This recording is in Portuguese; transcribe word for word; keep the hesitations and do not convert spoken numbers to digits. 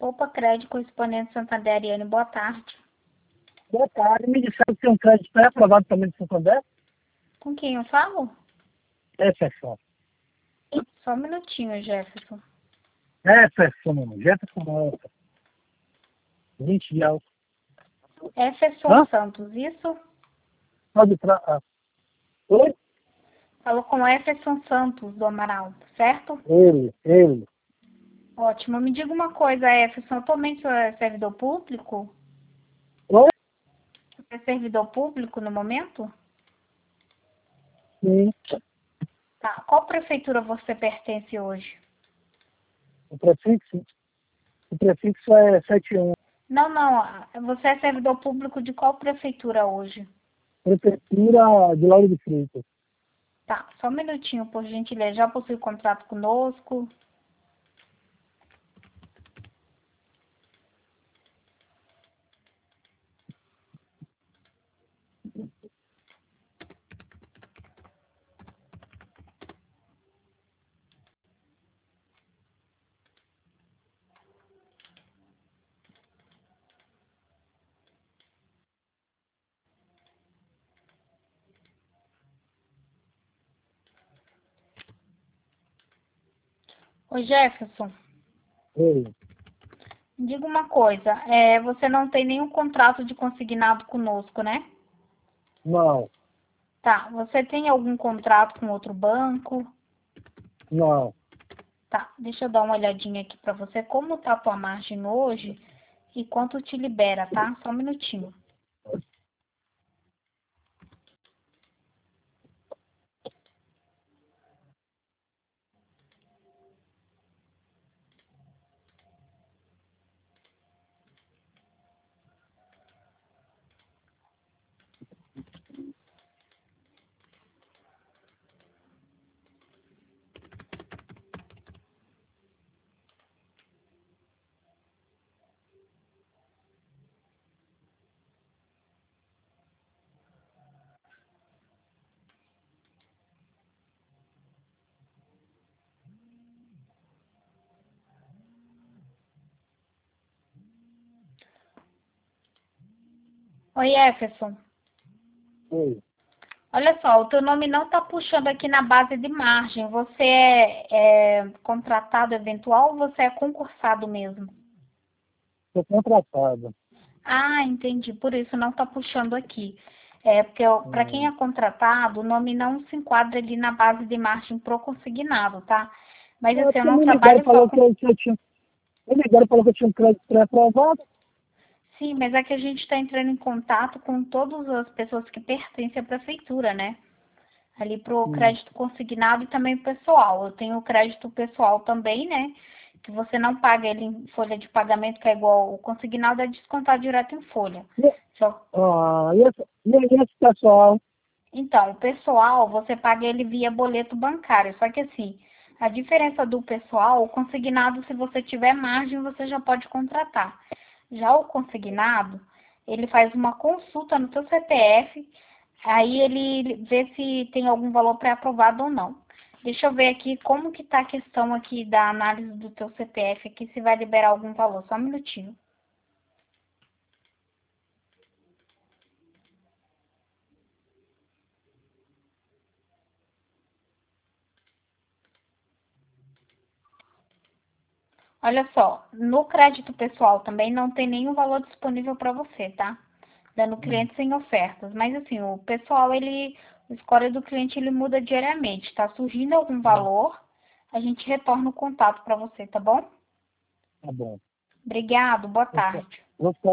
Poupa Crédito Correspondente Santander, Ariane, boa tarde. Boa tarde, me disseram que tem um crédito pré-aprovado também de Santander? Com quem eu falo? Jefferson. Só um minutinho, Jefferson. Jefferson, Jefferson Mota. vinte de alto. Jefferson Hã? Santos, isso? Pode tra... ah. Oi? Falou com Jefferson Santos, do Amaral, certo? Ele, ele. Ótimo. Me diga uma coisa, Jefferson, atualmente você é servidor público? Oi? Você é servidor público no momento? Sim. Tá. Qual prefeitura você pertence hoje? O prefixo? O prefixo é setenta e um. Não, não. Você é servidor público de qual prefeitura hoje? Prefeitura de Lauro de Freitas. Tá. Só um minutinho, por gentileza. Já possui contrato conosco? Ô, Jefferson, Ele. me diga uma coisa. É, você não tem nenhum contrato de consignado conosco, né? Não, Tá. Você tem algum contrato com outro banco? não. Tá. Deixa eu dar uma olhadinha aqui pra você. Como tá a tua margem hoje e quanto te libera, tá? Só um minutinho. Oi, Jefferson. Ele. Olha só, o teu nome não tá puxando aqui na base de margem. Você é, é contratado eventual ou você é concursado mesmo? Estou contratado. Ah, entendi. Por isso não tá puxando aqui. É porque para quem é Hum. contratado, o nome não se enquadra ali na base de margem pro consignado, tá? Mas É assim, eu porque não me ligaram e trabalho só falou que com. eu, que eu tinha. Me ligaram e falou que eu tinha um crédito pré-aprovado. Sim, mas é que a gente está entrando em contato com todas as pessoas que pertencem à prefeitura, né? Ali pro Hum. crédito consignado e também pessoal. Eu tenho o crédito pessoal também, né? Que você não paga ele em folha de pagamento, que é igual o consignado, é descontado direto em folha. E, Só. ah, e, esse, e esse pessoal? Então, o pessoal, você paga ele via boleto bancário. Só que assim, a diferença do pessoal, o consignado, se você tiver margem, você já pode contratar. Já o consignado, ele faz uma consulta no seu C P F, aí ele vê se tem algum valor pré-aprovado ou não. Deixa eu ver aqui como que tá a questão aqui da análise do teu C P F aqui, se vai liberar algum valor. Só um minutinho. Olha só, no crédito pessoal também não tem nenhum valor disponível para você, tá? Dando Hum. cliente sem ofertas. Mas assim, o pessoal, ele, o score do cliente, ele muda diariamente. Tá surgindo algum Hum. valor, a gente retorna o contato para você, tá bom? Tá bom. Obrigado, boa Vou ficar- tarde. vou ficar